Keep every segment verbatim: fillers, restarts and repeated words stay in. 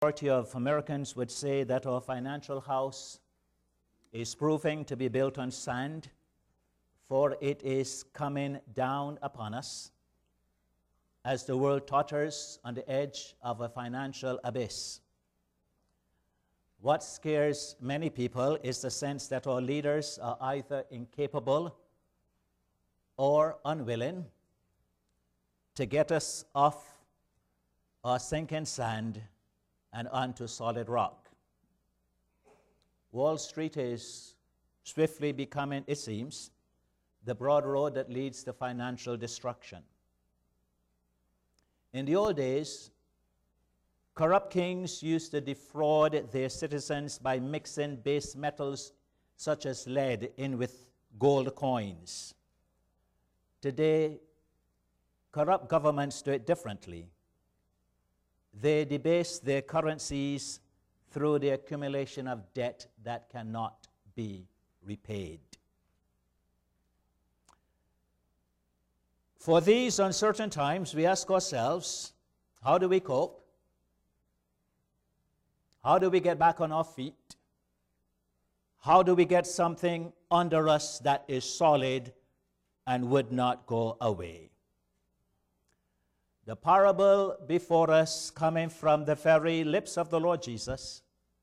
Majority of Americans would say that our financial house is proving to be built on sand, for it is coming down upon us as the world totters on the edge of a financial abyss. What scares many people is the sense that our leaders are either incapable or unwilling to get us off our sinking sand and onto solid rock. Wall Street is swiftly becoming, it seems, the broad road that leads to financial destruction. In the old days, corrupt kings used to defraud their citizens by mixing base metals such as lead in with gold coins. Today, corrupt governments do it differently. They debase their currencies through the accumulation of debt that cannot be repaid. For these uncertain times, we ask ourselves, how do we cope? How do we get back on our feet? How do we get something under us that is solid and would not go away? The parable before us, coming from the very lips of the Lord Jesus,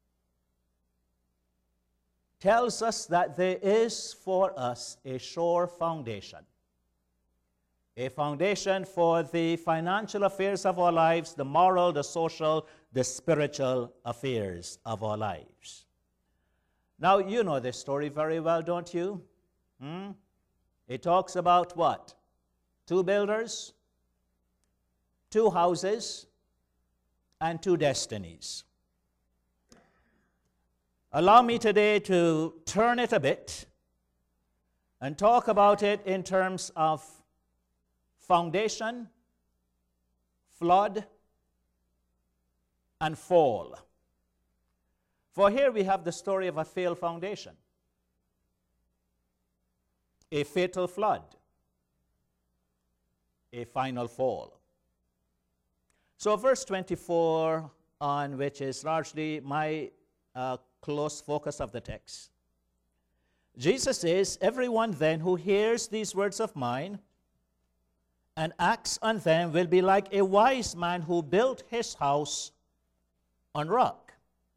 tells us that there is for us a sure foundation. A foundation for the financial affairs of our lives, the moral, the social, the spiritual affairs of our lives. Now, you know this story very well, don't you? Hmm? It talks about what? Two builders, two houses, and two destinies. Allow me today to turn it a bit and talk about it in terms of foundation, flood, and fall. For here we have the story of a failed foundation, a fatal flood, a final fall. So verse twenty-four on, which is largely my uh, close focus of the text. Jesus says, "Everyone then who hears these words of mine and acts on them will be like a wise man who built his house on rock.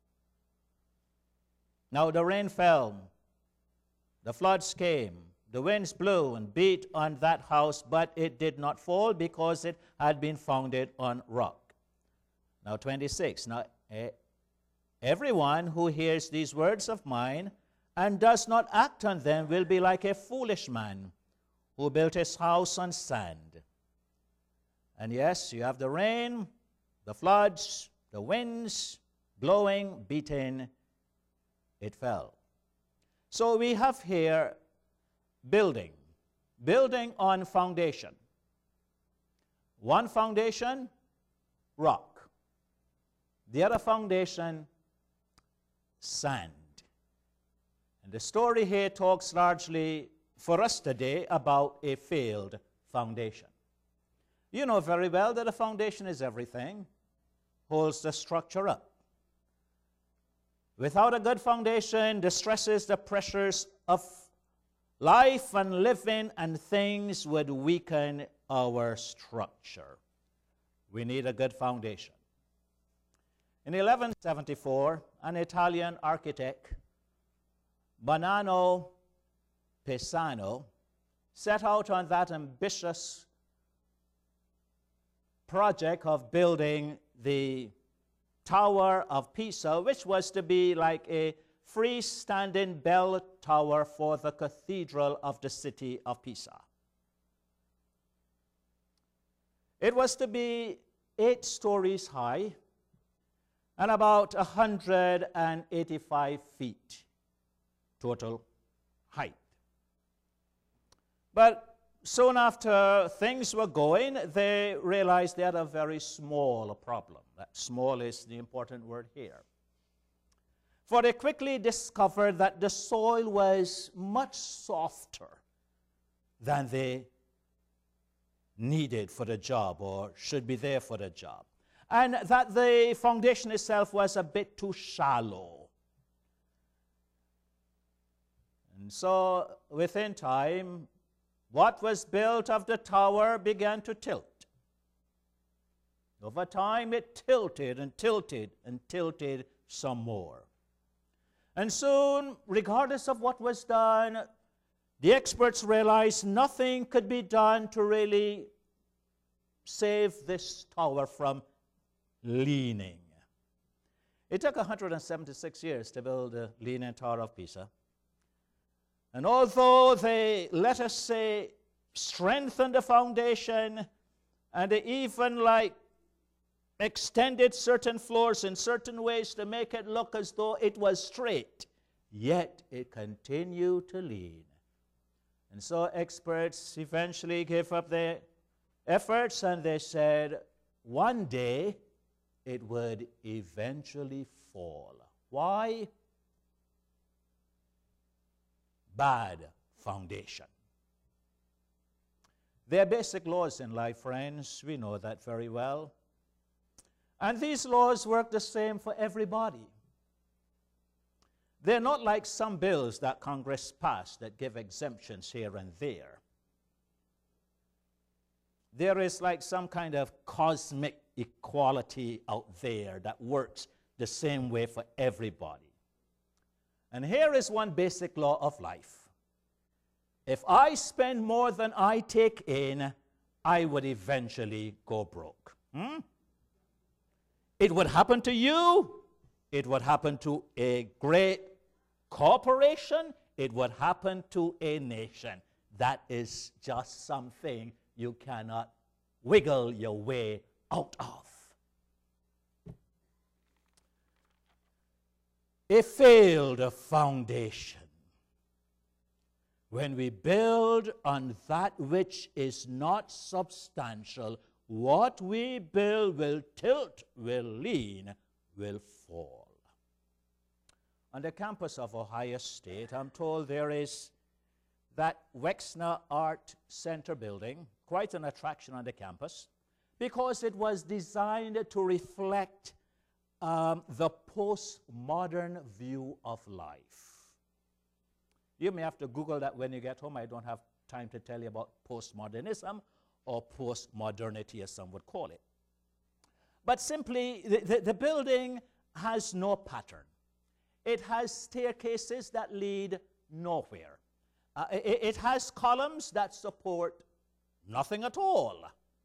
Now the rain fell, the floods came, the winds blew and beat on that house, but it did not fall because it had been founded on rock." Now twenty-six, now everyone who hears these words of mine and does not act on them will be like a foolish man who built his house on sand. And yes, you have the rain, the floods, the winds blowing, beating, it fell. So we have here building, building on foundation. One foundation, rock. The other foundation, sand. And the story here talks largely for us today about a failed foundation. You know very well that a foundation is everything, holds the structure up. Without a good foundation, the stresses, the pressures of life and living and things would weaken our structure. We need a good foundation. In eleven seventy-four, an Italian architect, Bonanno Pisano, set out on that ambitious project of building the Tower of Pisa, which was to be like a freestanding bell tower for the cathedral of the city of Pisa. It was to be eight stories high and about one hundred eighty-five feet total height. But soon after things were going, they realized they had a very small problem. That small is the important word here. For they quickly discovered that the soil was much softer than they needed for the job or should be there for the job. and that the foundation itself was a bit too shallow. And so within time, what was built of the tower began to tilt. Over time, it tilted and tilted and tilted some more. And soon, regardless of what was done, the experts realized nothing could be done to really save this tower from leaning. It took one hundred seventy-six years to build the Leaning Tower of Pisa. And although they, let us say, strengthened the foundation, and they even like extended certain floors in certain ways to make it look as though it was straight, yet it continued to lean. And so experts eventually gave up their efforts, and they said one day it would eventually fall. Why? Bad foundation. There are basic laws in life, friends. We know that very well. And these laws work the same for everybody. They're not like some bills that Congress passed that give exemptions here and there. There is like some kind of cosmic equality out there that works the same way for everybody. And here is one basic law of life. If I spend more than I take in, I would eventually go broke. Hmm? It would happen to you. It would happen to a great corporation. It would happen to a nation. That is just something you cannot wiggle your way out of. A failed foundation. When we build on that which is not substantial, what we build will tilt, will lean, will fall. On the campus of Ohio State, I'm told there is that Wexner Art Center building, quite an attraction on the campus, because it was designed to reflect um, the postmodern view of life. You may have to Google that when you get home. I don't have time to tell you about postmodernism or postmodernity, as some would call it. But simply, the, the, the building has no pattern. It has staircases that lead nowhere. Uh, it, it has columns that support nothing at all,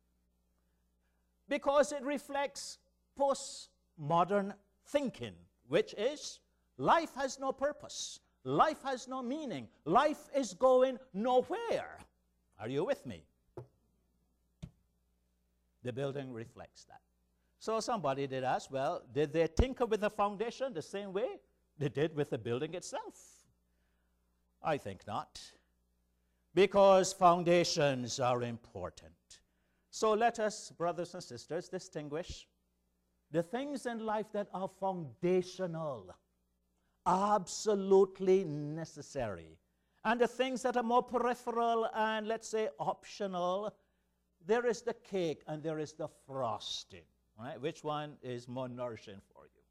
because it reflects postmodern thinking, which is life has no purpose. Life has no meaning. Life is going nowhere. Are you with me? The building reflects that. So somebody did ask, well, did they tinker with the foundation the same way they did with the building itself? I think not, because foundations are important. So let us, brothers and sisters, distinguish the things in life that are foundational, absolutely necessary, and the things that are more peripheral and, let's say, optional. There is the cake and there is the frosting. Right? Which one is more nourishing for you?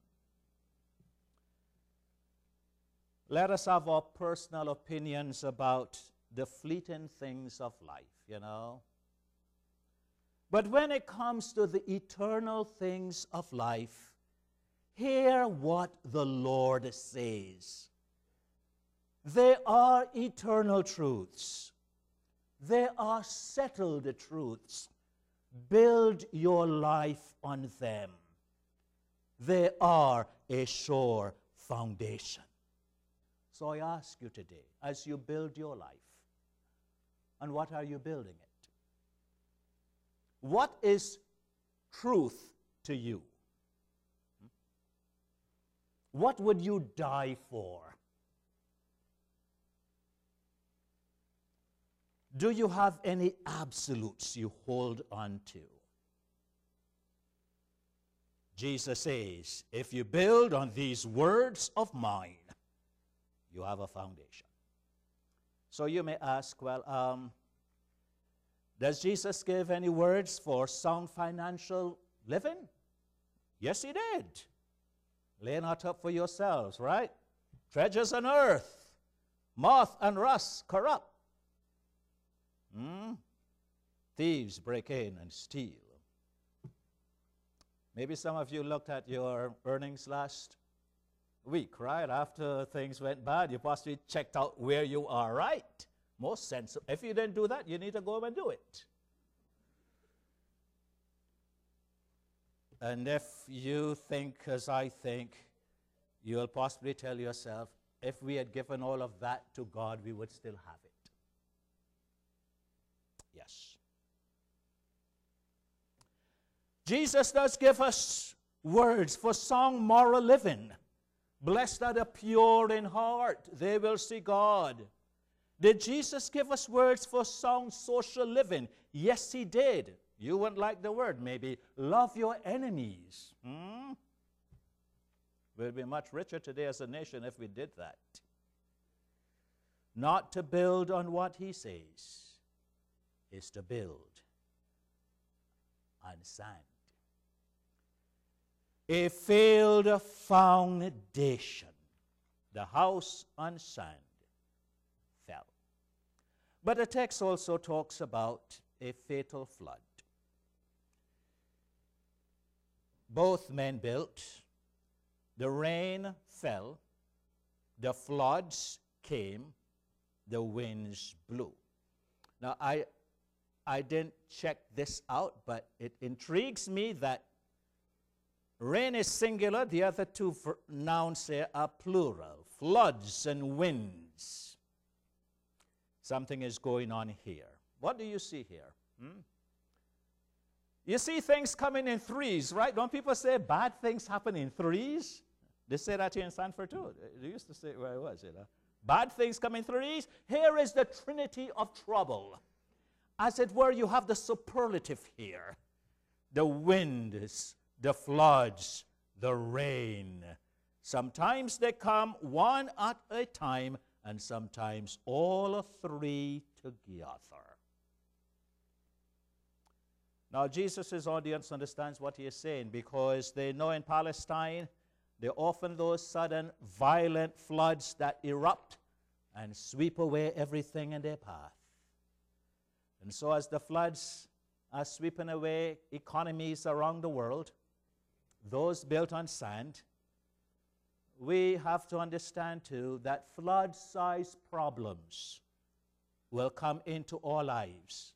Let us have our personal opinions about the fleeting things of life, you know. But when it comes to the eternal things of life, hear what the Lord says. They are eternal truths. They are settled truths. Build your life on them. They are a sure foundation. So I ask you today, as you build your life, and what are you building it? What is truth to you? What would you die for? Do you have any absolutes you hold on to? Jesus says, if you build on these words of mine, you have a foundation. So you may ask, well, um, does Jesus give any words for sound financial living? Yes, he did. Lay not up for yourselves, right? Treasures on earth, moth and rust corrupt. Hmm? Thieves break in and steal. Maybe some of you looked at your earnings last week, right? After things went bad, you possibly checked out where you are, right? Most sensible. If you didn't do that, you need to go and do it. And if you think as I think, you'll possibly tell yourself, if we had given all of that to God, we would still have it. Yes. Jesus does give us words for sound moral living. Blessed are the pure in heart, they will see God. Did Jesus give us words for sound social living? Yes, he did. You wouldn't like the word, maybe. Love your enemies. Hmm? We'll be much richer today as a nation if we did that. Not to build on what he says is to build on sand. A failed foundation, the house on sand, fell. But the text also talks about a fatal flood. Both men built, the rain fell, the floods came, the winds blew. Now, I, I didn't check this out, but it intrigues me that rain is singular, the other two nouns here are plural, floods and winds. Something is going on here. What do you see here? Hmm? You see things coming in threes, right? Don't people say bad things happen in threes? They say that here in Sanford too. They used to say where I was, you know. Bad things come in threes. Here is the trinity of trouble. As it were, you have the superlative here. The winds, the floods, the rain. Sometimes they come one at a time, and sometimes all three together. Now, Jesus' audience understands what he is saying because they know in Palestine, there are often those sudden violent floods that erupt and sweep away everything in their path. And so as the floods are sweeping away economies around the world, those built on sand, we have to understand too that flood-sized problems will come into our lives.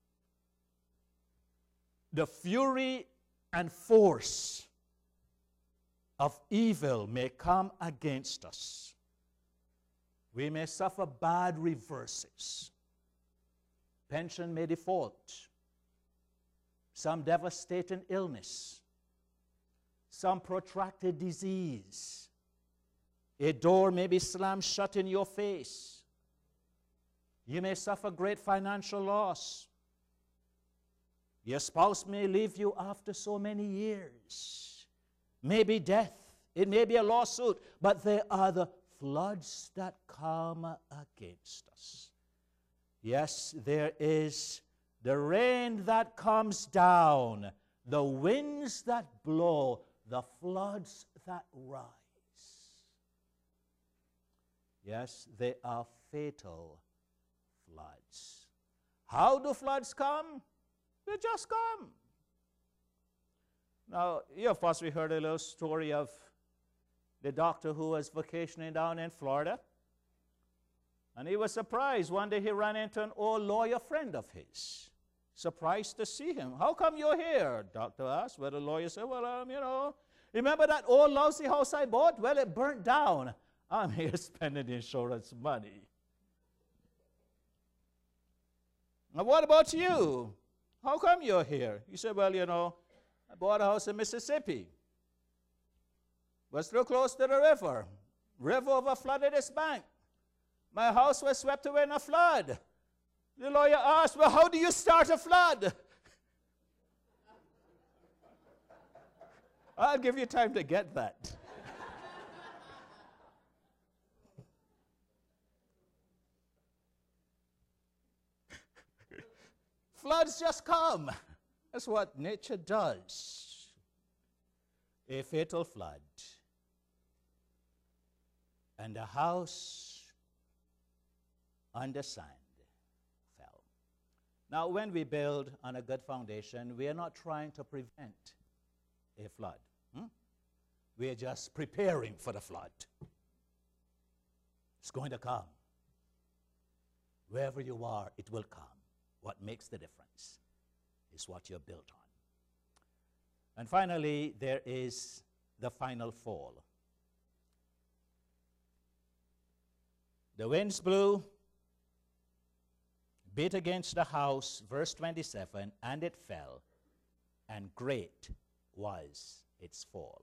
The fury and force of evil may come against us. We may suffer bad reverses. Pension may default. Some devastating illness. Some protracted disease. A door may be slammed shut in your face. You may suffer great financial loss. Your spouse may leave you after so many years. Maybe death. It may be a lawsuit. But there are the floods that come against us. Yes, there is the rain that comes down, the winds that blow, the floods that rise. Yes, they are fatal floods. How do floods come? They just come. Now, you have possibly heard a little story of the doctor who was vacationing down in Florida. And he was surprised. One day he ran into an old lawyer friend of his. Surprised to see him. How come you're here? Doctor asked. Well, the lawyer said, well, um, you know, remember that old lousy house I bought? Well, it burnt down. I'm here spending insurance money. Now, what about you? How come you're here? He said, well, you know, I bought a house in Mississippi. Was still close to the river. River overflooded its bank. My house was swept away in a flood. The lawyer asked, well, how do you start a flood? I'll give you time to get that. Floods just come. That's what nature does. a fatal flood, and the house on the sand fell. Now, when we build on a good foundation, we are not trying to prevent a flood. Hmm? We are just preparing for the flood. It's going to come. Wherever you are, it will come. What makes the difference is what you're built on. And finally, there is the final fall. The winds blew, beat against the house, verse twenty-seven, and it fell, and great was its fall.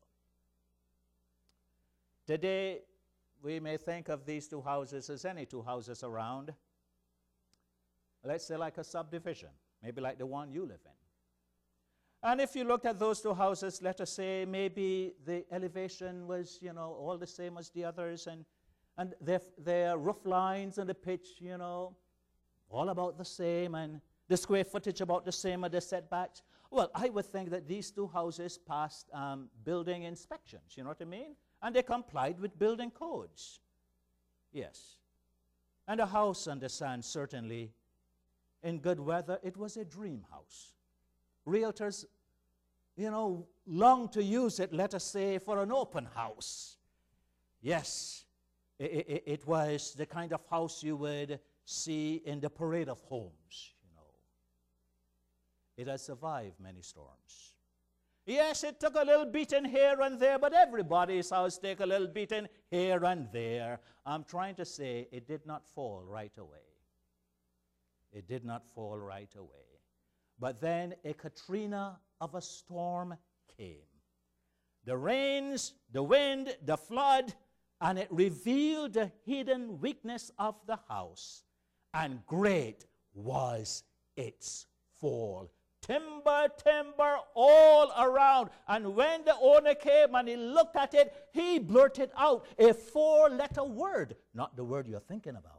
Today, we may think of these two houses as any two houses around. Let's say like a subdivision, maybe like the one you live in. And if you looked at those two houses, let us say maybe the elevation was, you know, all the same as the others, and, and their, their roof lines and the pitch, you know, all about the same, and the square footage about the same, and the setbacks. Well, I would think that these two houses passed um, building inspections, you know what I mean? And they complied with building codes. Yes. And a house on the sand, certainly, in good weather, it was a dream house. Realtors, you know, long to use it, let us say, for an open house. Yes, it, it, it was the kind of house you would see in the parade of homes, you know. It has survived many storms. Yes, it took a little beating here and there, but everybody's house take a little beating here and there. I'm trying to say it did not fall right away. It did not fall right away. But then a Katrina of a storm came. The rains, the wind, the flood, and it revealed the hidden weakness of the house. And great was its fall. Timber, timber all around. And when the owner came and he looked at it, he blurted out a four-letter word. Not the word you're thinking about.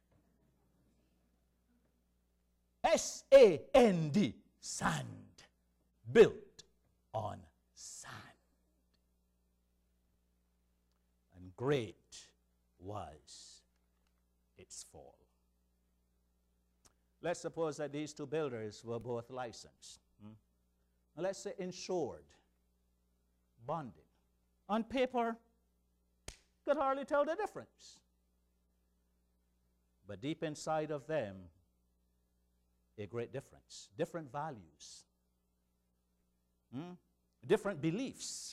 S A N D, sand, built on sand. And great was its fall. Let's suppose that these two builders were both licensed. Hmm? Let's say insured, bonded. On paper, could hardly tell the difference. But deep inside of them, a great difference. Different values. Hmm? Different beliefs.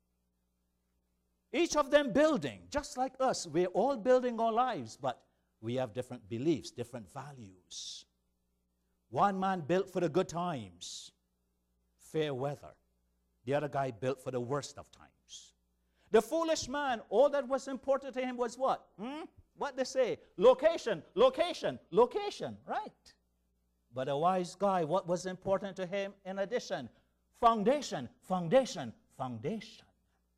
Each of them building, just like us. We're all building our lives, but we have different beliefs, different values. One man built for the good times, fair weather. The other guy built for the worst of times. The foolish man, all that was important to him was what? Hmm? What they say? Location, location, location, right? But a wise guy, what was important to him in addition? Foundation, foundation, foundation.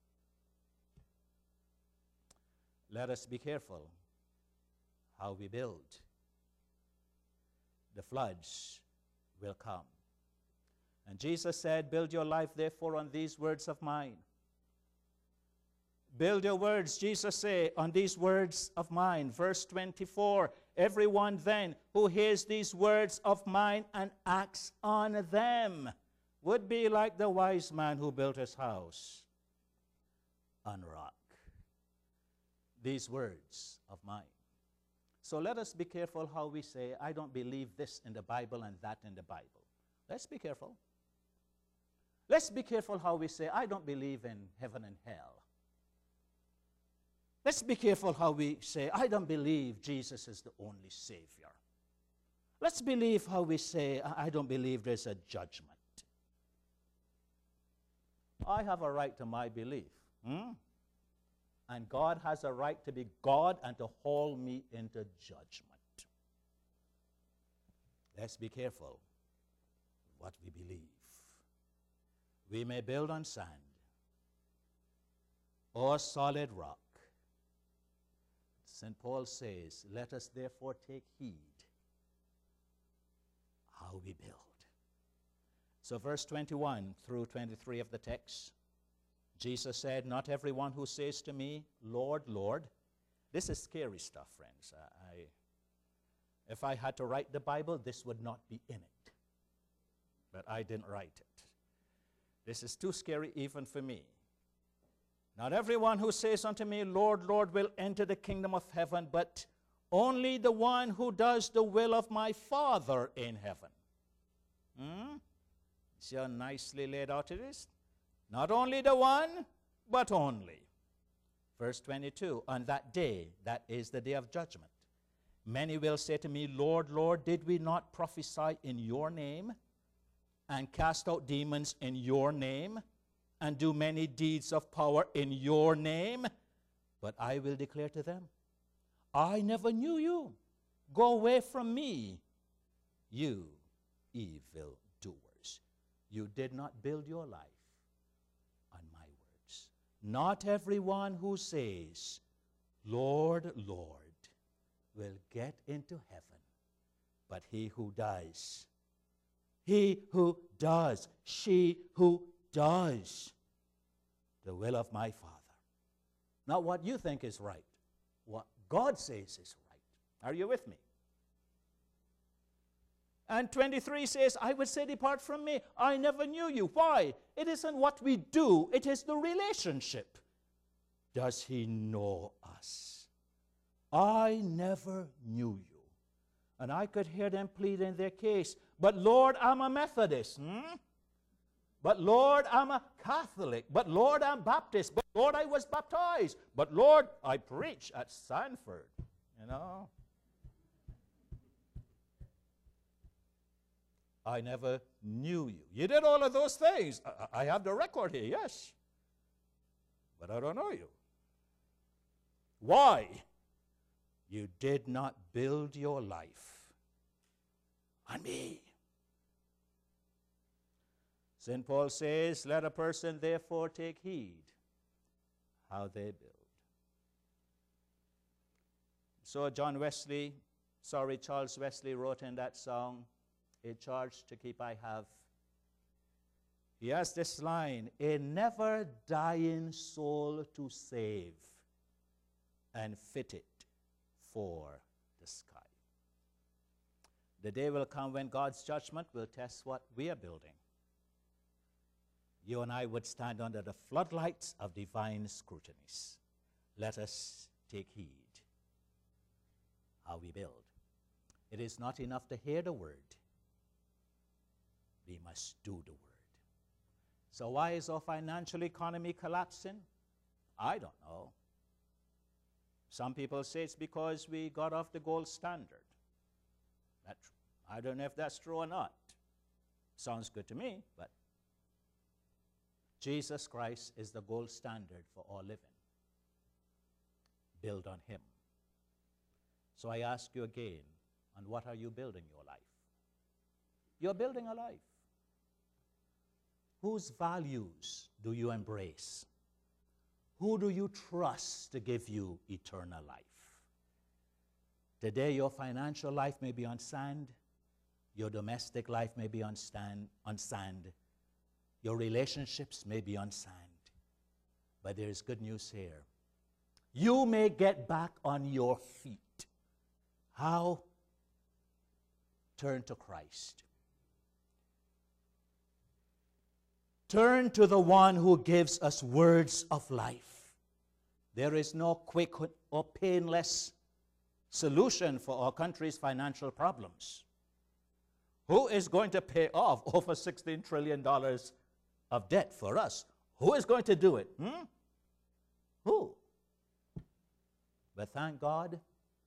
Let us be careful how we build. The floods will come. And Jesus said, build your life therefore on these words of mine. Build your words, Jesus said, on these words of mine. Verse twenty-four, everyone then who hears these words of mine and acts on them would be like the wise man who built his house on rock. These words of mine. So let us be careful how we say, I don't believe this in the Bible and that in the Bible. Let's be careful. Let's be careful how we say, I don't believe in heaven and hell. Let's be careful how we say, I don't believe Jesus is the only Savior. Let's believe how we say, I don't believe there's a judgment. I have a right to my belief. Hmm? And God has a right to be God and to haul me into judgment. Let's be careful what we believe. We may build on sand or solid rock. Saint Paul says, let us therefore take heed how we build. So verse twenty-one through twenty-three of the text, Jesus said, not everyone who says to me, Lord, Lord. This is scary stuff, friends. I, I, if I had to write the Bible, this would not be in it. But I didn't write it. This is too scary even for me. Not everyone who says unto me, Lord, Lord, will enter the kingdom of heaven, but only the one who does the will of my Father in heaven. Hmm? See how nicely laid out it is? Not only the one, but only. Verse twenty-two, on that day, that is the day of judgment, many will say to me, Lord, Lord, did we not prophesy in your name, and cast out demons in your name, and do many deeds of power in your name? But I will declare to them, I never knew you. Go away from me, you evil doers. You did not build your life on my words. Not everyone who says, Lord, Lord, will get into heaven, but he who does, he who does, she who does the will of my Father. Not what you think is right, what God says is right. Are you with me? And twenty-three says, I would say, depart from me. I never knew you. Why? It isn't what we do. It is the relationship. Does he know us? I never knew you. And I could hear them plead in their case. But Lord, I'm a Methodist. Hmm? But Lord, I'm a Catholic. But Lord, I'm Baptist. But Lord, I was baptized. But Lord, I preach at Sanford. You know? I never knew you. You did all of those things. I, I have the record here, yes. But I don't know you. Why? You did not build your life on me. Saint Paul says, let a person therefore take heed how they build. So John Wesley, sorry, Charles Wesley wrote in that song, A Charge to Keep I Have. He has this line, a never dying soul to save and fit it for the sky. The day will come when God's judgment will test what we are building. You and I would stand under the floodlights of divine scrutinies. Let us take heed how we build. It is not enough to hear the word. We must do the word. So why is our financial economy collapsing? I don't know. Some people say it's because we got off the gold standard. That, I don't know if that's true or not. Sounds good to me, but Jesus Christ is the gold standard for all living. Build on him. So I ask you again, on what are you building your life? You're building a life. Whose values do you embrace? Who do you trust to give you eternal life? Today, your financial life may be on sand. Your domestic life may be on, stand, on sand. Your relationships may be on sand. But there is good news here. You may get back on your feet. How? Turn to Christ. Turn to the one who gives us words of life. There is no quick or painless solution for our country's financial problems. Who is going to pay off over sixteen trillion dollars of debt for us? Who is going to do it? Hmm? Who? But thank God,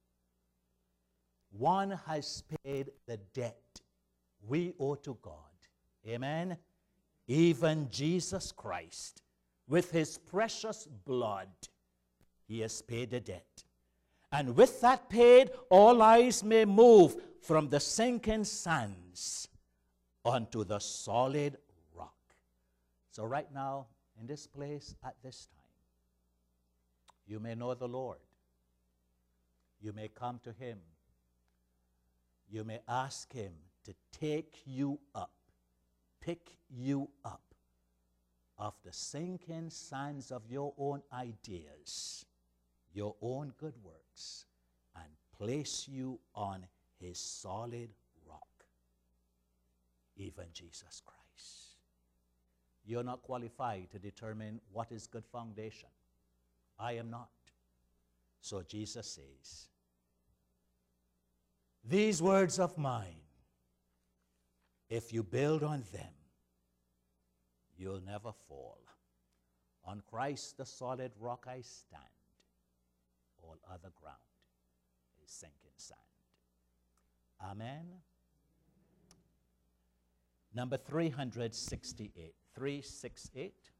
one has paid the debt we owe to God. Amen? Even Jesus Christ, with his precious blood, he has paid the debt. And with that paid, all eyes may move from the sinking sands onto the solid rock. So right now, in this place, at this time, you may know the Lord. You may come to him. You may ask him to take you up, pick you up of the sinking sands of your own ideas, your own good works, and place you on his solid rock, even Jesus Christ. You're not qualified to determine what is good foundation. I am not. So Jesus says, these words of mine, if you build on them, you'll never fall. On Christ, the solid rock, I stand. All other ground is sinking sand. Amen. Number three hundred sixty-eight. three sixty-eight.